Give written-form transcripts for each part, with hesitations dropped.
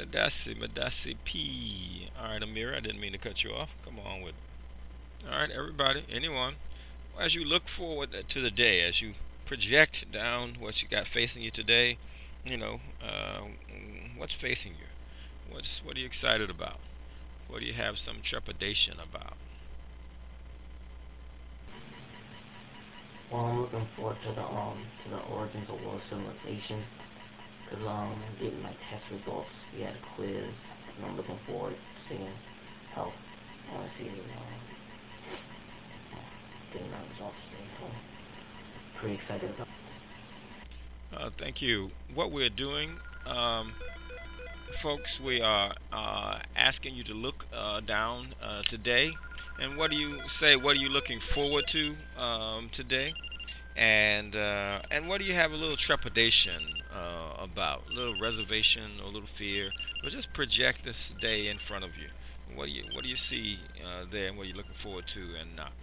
Madasi P. All right, Amira, I didn't mean to cut you off. Come on with. All right, everybody, anyone. As you look forward to the day, as you project down what you got facing you today, you know, what's facing you? What are you excited about? What do you have some trepidation about? Well, I'm looking forward to the origins of world civilization, cause I'm getting my test results. We had a quiz, and I'm looking forward to seeing how I want to see getting my results today. So pretty excited about. Thank you. What we're doing, um, folks, we are asking you to look down today. And what do you say? What are you looking forward to today? And what do you have a little trepidation about? A little reservation, or a little fear, but just project this day in front of you. What do you see there, and what are you looking forward to and not?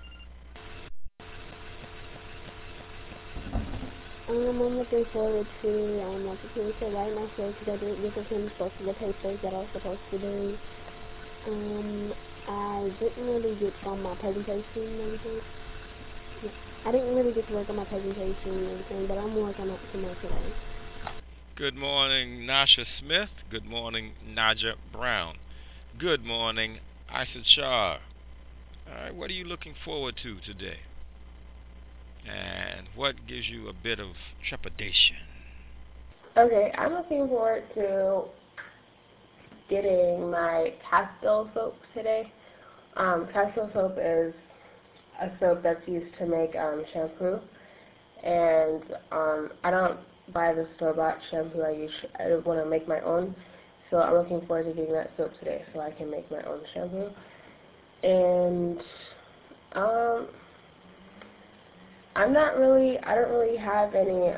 I'm looking forward to my computer to write my show because I didn't get to finish both of the papers that I was supposed to do. Um, I didn't really get on my presentation and everything. Yeah. I didn't really get to work on my presentation and everything, but I'm working on it tomorrow today. Good morning, Nasha Smith. Good morning, Naja Brown. Good morning, Isa Char. All right, what are you looking forward to today? And what gives you a bit of trepidation? Okay, I'm looking forward to getting my Castile soap today. Castile soap is a soap that's used to make shampoo, and I don't buy the store-bought shampoo. I want to make my own, so I'm looking forward to getting that soap today so I can make my own shampoo. And um, I don't really have any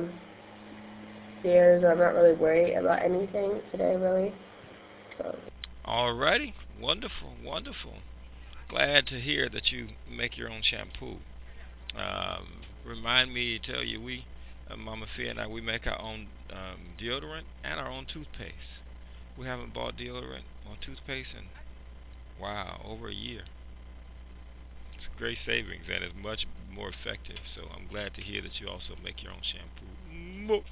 fears. I'm not really worried about anything today, really. So. Alrighty, wonderful, wonderful. Glad to hear that you make your own shampoo. Remind me to tell you, Mama Fia and I, we make our own deodorant and our own toothpaste. We haven't bought deodorant or toothpaste in, wow, over a year. It's great savings and it's much more effective. So I'm glad to hear that you also make your own shampoo.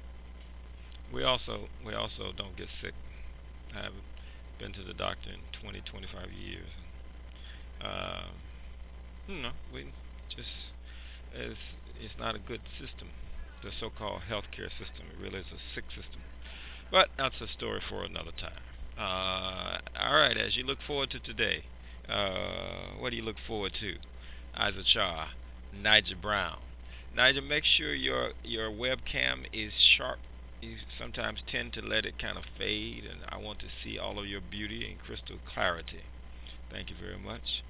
We also don't get sick. I haven't been to the doctor in 20, 25 years. Um, we just it's not a good system. The so-called healthcare system. It really is a sick system. But that's a story for another time. All right. As you look forward to today, what do you look forward to? Isa Char, Nigel Brown. Nigel, make sure your webcam is sharp. You sometimes tend to let it kind of fade, and I want to see all of your beauty and crystal clarity. Thank you very much.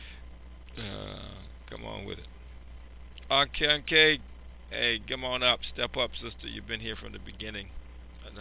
Come on with it. Okay, hey, come on up. Step up, sister. You've been here from the beginning. And,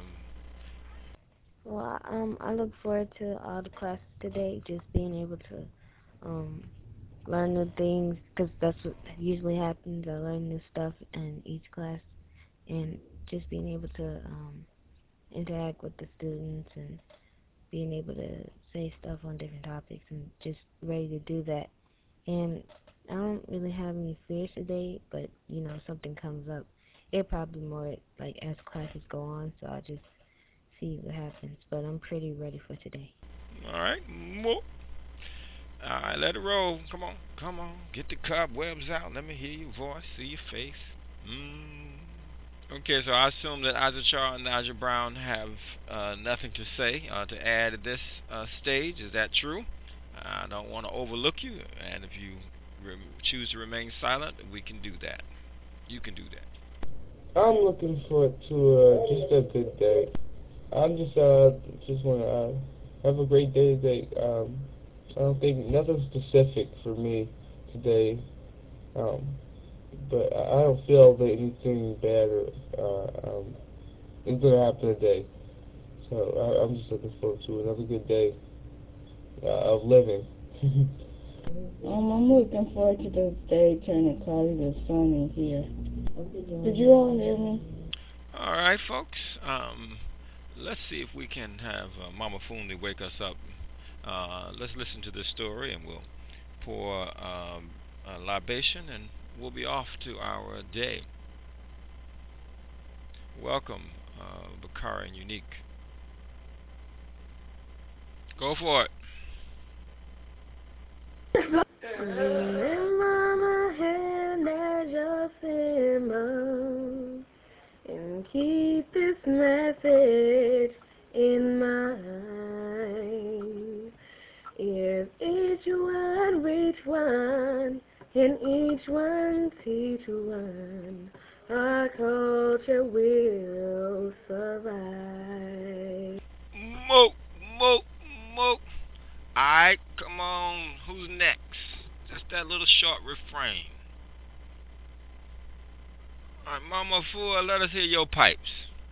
Well, I look forward to all the classes today, just being able to um, learn new things, because that's what usually happens. I learn new stuff in each class, and just being able to interact with the students and being able to say stuff on different topics and just ready to do that. And I don't really have any fears today, but something comes up. It probably more like as classes go on, so I'll just see what happens. But I'm pretty ready for today. all right. All right, let it roll. Come on. Come on. Get the cobwebs out. Let me hear your voice, see your face. Mm. Okay, so I assume that Isachar and Naja Brown have nothing to say to add at this stage. Is that true? I don't want to overlook you, and if you choose to remain silent, we can do that. You can do that. I'm looking forward to just a good day. I'm just want to have a great day today. I don't think nothing specific for me today, um, but I don't feel that anything bad or is gonna happen today. So I'm just looking forward to another good day of living. I'm looking forward to the day turning cloudy to sunny here. Did you all hear me? All right, folks. let's see if we can have Mama Foonly wake us up. Let's listen to this story, and we'll pour a libation, and we'll be off to our day. Welcome, Bakari and Unique. Go for it. In my hand as your symbol, and keep this message in mind. If each one reach one, and each one teach one, our culture will survive. Mo, mo, mo. Alright, come on. Who's next? Just that little short refrain. Alright, Mama Fool, let us hear your pipes.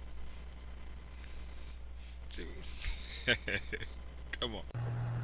Come on.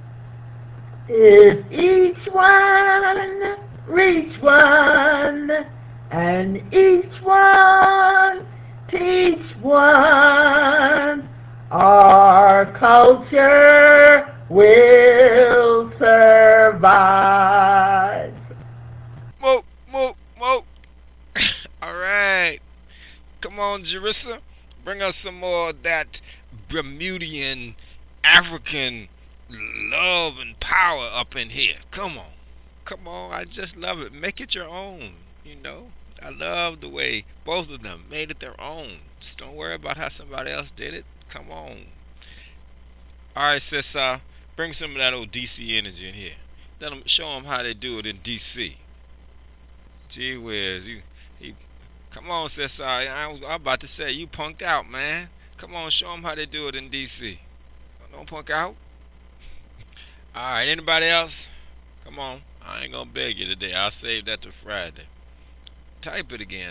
If each one reach one, and each one teach one, our culture will survive. Mo, mo, mo. Alright. Come on, Jerissa. Bring us some more of that Bermudian, African love and power up in here. Come on. Come on. I just love it. Make it your own. I love the way both of them made it their own. Just don't worry about how somebody else did it. Come on. Alright, sis, bring some of that old DC energy in here. Show them how they do it in DC. Gee whiz, come on, sis. I was about to say you punked out, man. Come on, show them how they do it in D.C. Don't punk out. All right, anybody else? Come on. I ain't gonna beg you today. I'll save that to Friday. Type it again.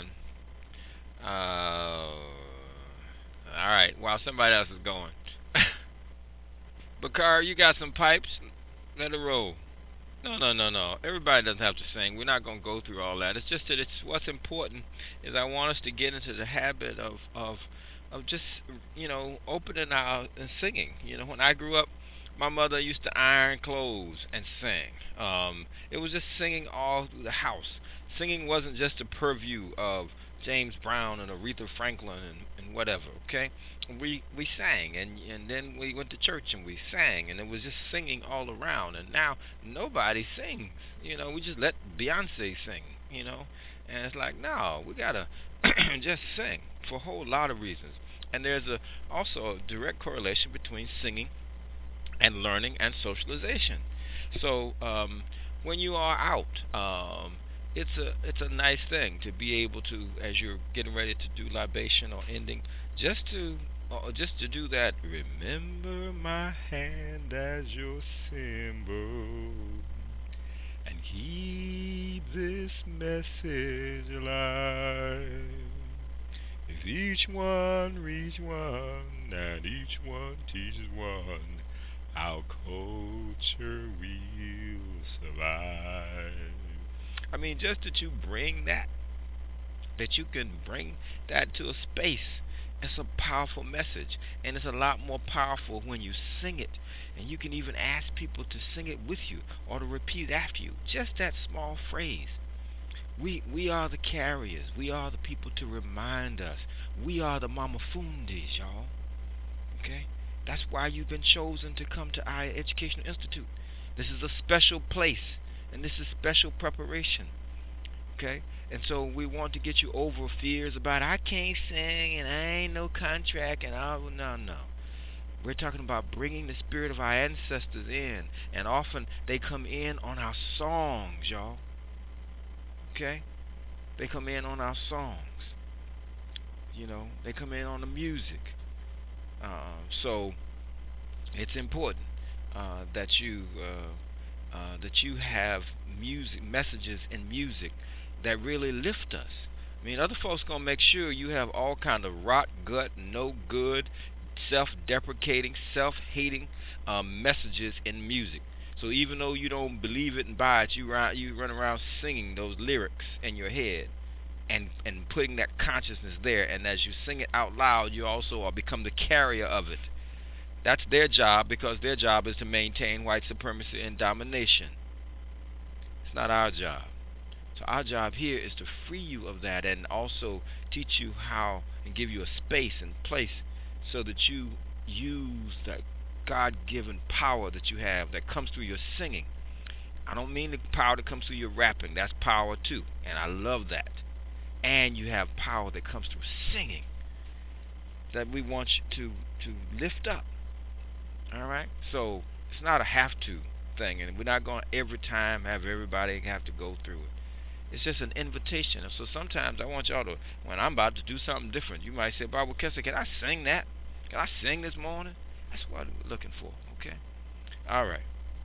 All right. While somebody else is going. Bakar, you got some pipes? Let it roll. No. Everybody doesn't have to sing. We're not going to go through all that. It's just that what's important is I want us to get into the habit of just opening out and singing. When I grew up, my mother used to iron clothes and sing. It was just singing all through the house. Singing wasn't just a purview of James Brown and Aretha Franklin and whatever. Okay, we sang and then we went to church and we sang, and it was just singing all around. And now nobody sings. We just let Beyonce sing. And it's like, no, we gotta just sing for a whole lot of reasons. And there's also a direct correlation between singing and learning and socialization. So when you are out, it's a nice thing to be able to, as you're getting ready to do libation or ending, just to do that. Remember my hand as your symbol, and keep this message alive. If each one reach one, and each one teaches one, our culture will survive. I mean, just that you bring that you can bring that to a space. It's a powerful message, and it's a lot more powerful when you sing it. And you can even ask people to sing it with you or to repeat after you. Just that small phrase. We are the carriers. We are the people to remind us. We are the Mama Fundis, y'all. Okay? That's why you've been chosen to come to our Educational Institute. This is a special place, and this is special preparation. Okay? And so we want to get you over fears about I can't sing and I ain't no contract and all. No. We're talking about bringing the spirit of our ancestors in, and often they come in on our songs, y'all. Okay? They come in on our songs. They come in on the music. So it's important that you have music messages in music that really lift us. I mean, other folks gonna make sure you have all kind of rot gut, no good, self-deprecating, self-hating messages in music. So even though you don't believe it and buy it, you run around singing those lyrics in your head. and putting that consciousness there. And as you sing it out loud, you also are become the carrier of it. That's their job, because their job is to maintain white supremacy and domination. It's not our job. So our job here is to free you of that, and also teach you how and give you a space and place so that you use that God-given power that you have that comes through your singing. I don't mean the power that comes through your rapping. That's power too, and I love that. And you have power that comes through singing that we want you to lift up. All right? So it's not a have to thing, and we're not going to every time have everybody have to go through it. It's just an invitation. And so sometimes I want y'all to, when I'm about to do something different, you might say, Barbara Kessler, can I sing that? Can I sing this morning? That's what I'm looking for. Okay? All right.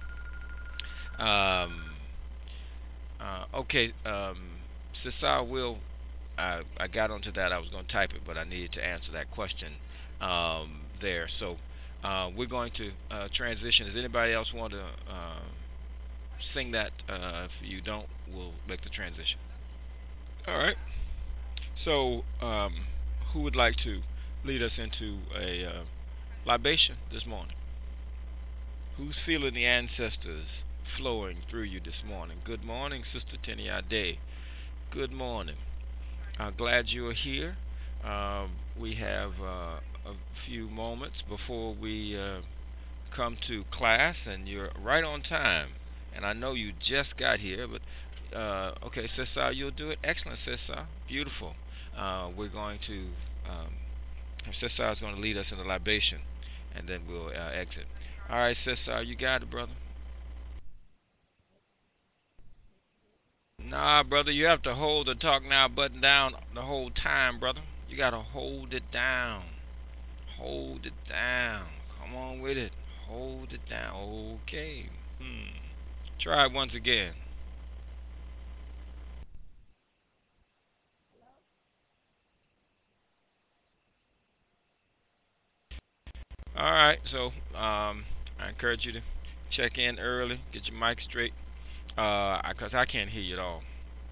Okay. Sister, I got onto that. I was going to type it, but I needed to answer that question there. So we're going to transition. Does anybody else want to sing that? If you don't, we'll make the transition. All right. So, who would like to lead us into a libation this morning? Who's feeling the ancestors flowing through you this morning? Good morning, Sister Teniade. Good morning. Glad you are here. We have a few moments before we come to class, and you're right on time. And I know you just got here, but okay, Cesar, you'll do it. Excellent, Cesar. Beautiful. We're going to Cesar is going to lead us in the libation, and then we'll exit. All right, Cesar, you got it, brother. Nah, brother, you have to hold the talk now button down the whole time, brother. You got to hold it down. Hold it down. Come on with it. Hold it down. Okay. Try it once again. All right. So, I encourage you to check in early. Get your mic straight. Because I can't hear you at all.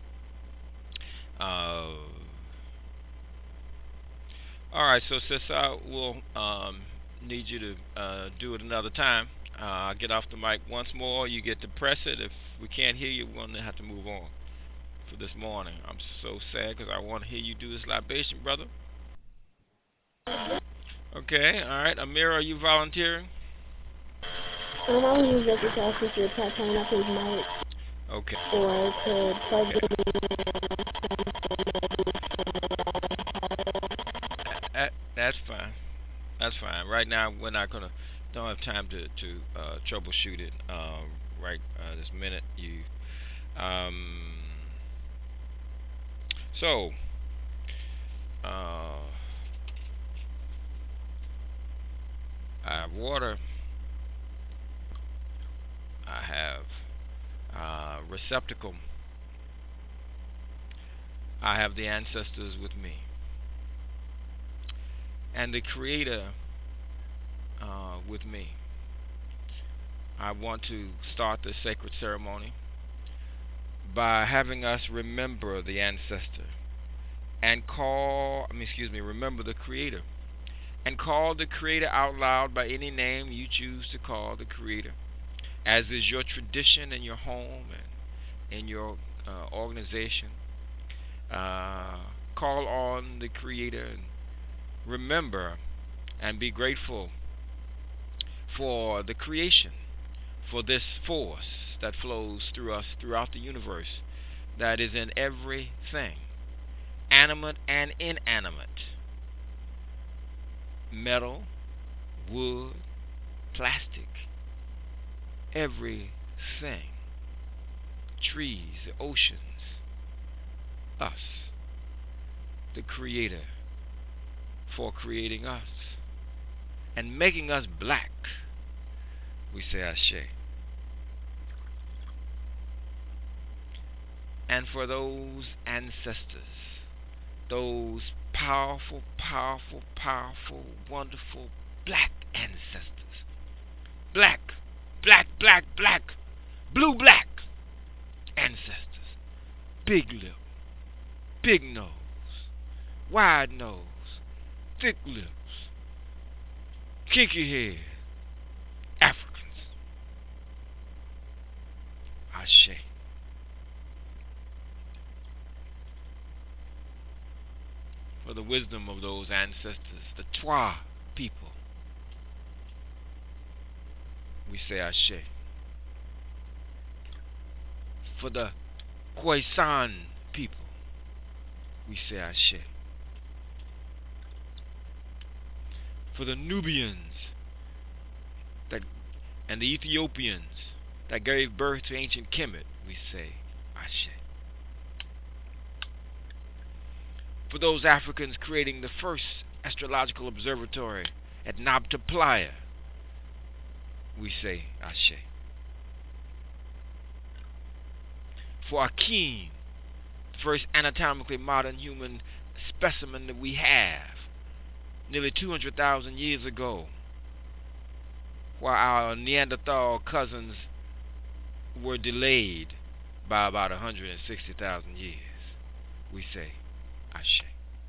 All right. So, sis, I will need you to do it another time. I'll get off the mic once more. You get to press it. If we can't hear you, we're going to have to move on for this morning. I'm so sad because I want to hear you do this libation, brother. Okay, all right. Amira, are you volunteering? I was just looking to ask if you're turn up his mic. Okay. Or to plug it in. That's fine. That's fine. Right now, we're not gonna. Don't have time to troubleshoot it. Right this minute. Um. So. I have water. I have receptacle. I have the ancestors with me, and the Creator with me. I want to start this sacred ceremony by having us remember the ancestor and remember the Creator, and call the Creator out loud by any name you choose to call the Creator, as is your tradition in your home and in your organization. Call on the Creator and remember and be grateful for the creation, for this force that flows through us throughout the universe, that is in everything, animate and inanimate, metal, wood, plastic, everything, trees, the oceans, us, the Creator, for creating us and making us black. We say Ashe. And for those ancestors, those powerful, powerful, powerful, wonderful black ancestors. Black, black, black, black, blue black ancestors. Big lip, big nose, wide nose, thick lips, kinky hair, Africans. Ashe. For the wisdom of those ancestors, the Twa people, we say Ashe. For the Khoisan people, we say Ashe. For the Nubians that and the Ethiopians that gave birth to ancient Kemet, we say Ashe. For those Africans creating the first astrological observatory at Nabta Playa, we say Ashe. For Akin, the first anatomically modern human specimen that we have, nearly 200,000 years ago, while our Neanderthal cousins were delayed by about 160,000 years, we say Ashe.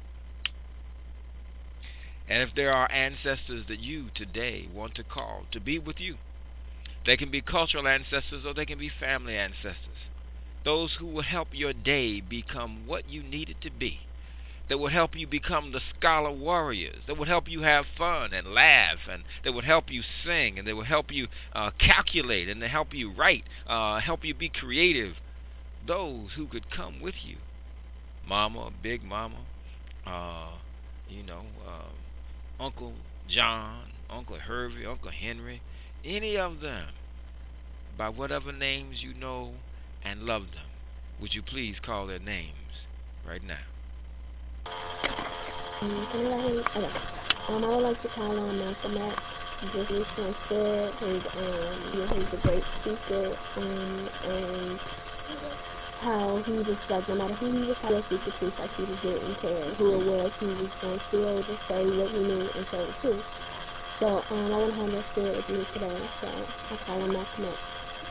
And if there are ancestors that you today want to call to be with you, they can be cultural ancestors or they can be family ancestors. Those who will help your day become what you need it to be. That will help you become the scholar warriors. That would help you have fun and laugh, and that would help you sing, and they will help you calculate, and they help you write, help you be creative. Those who could come with you, Mama, Big Mama, you know, Uncle John, Uncle Hervey, Uncle Henry, any of them, by whatever names you know and love them, would you please call their names right now? I would like to call on Malcolm X. Just listening to he's a great speaker, and how he was like, no matter who he was trying to speak the truth, like he was didn't care who it was, he was going to still to say what he knew and tell the truth. So I want to have that spirit with me today, so I call him Malcolm X.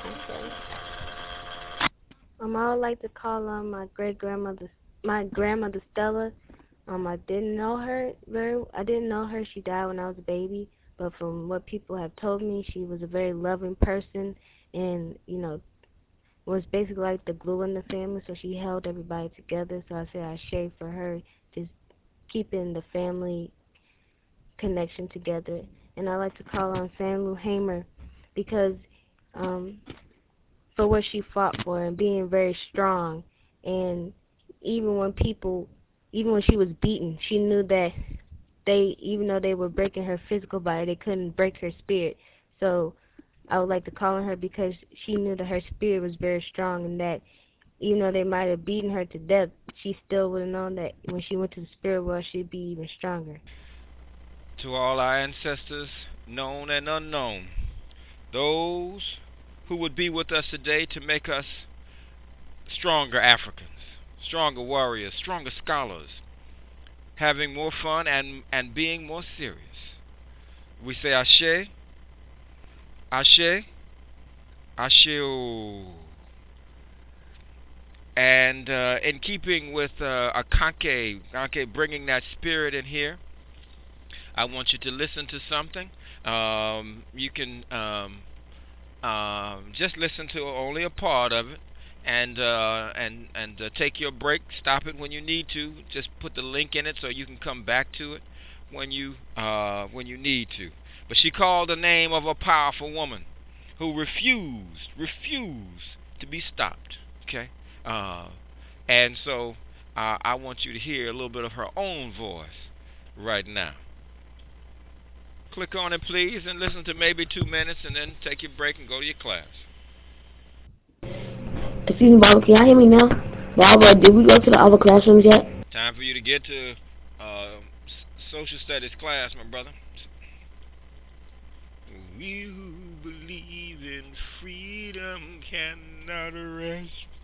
I would like to call on my grandmother Stella. I didn't know her I didn't know her. She died when I was a baby. But from what people have told me, she was a very loving person, and was basically like the glue in the family. So she held everybody together. So I say I share for her, just keeping the family connection together. And I like to call on Fannie Hamer because for what she fought for and being very strong, and even when she was beaten, she knew that even though they were breaking her physical body, they couldn't break her spirit. So I would like to call on her because she knew that her spirit was very strong, and that even though they might have beaten her to death, she still would have known that when she went to the spirit world, she'd be even stronger. To all our ancestors, known and unknown, those who would be with us today to make us stronger Africans, stronger warriors, stronger scholars, having more fun and being more serious. We say Ashe, Ashe, Asheo. And in keeping with Akanke bringing that spirit in here, I want you to listen to something. You can just listen to only a part of it, and take your break. Stop it when you need to. Just put the link in it so you can come back to it when you need to. But she called the name of a powerful woman who refused to be stopped. Okay, and so I want you to hear a little bit of her own voice right now. Click on it, please, and listen to maybe 2 minutes, and then take your break and go to your class. Excuse me, Barbara, can y'all hear me now? Barbara, did we go to the other classrooms yet? Time for you to get to social studies class, my brother. We who believe in freedom cannot rest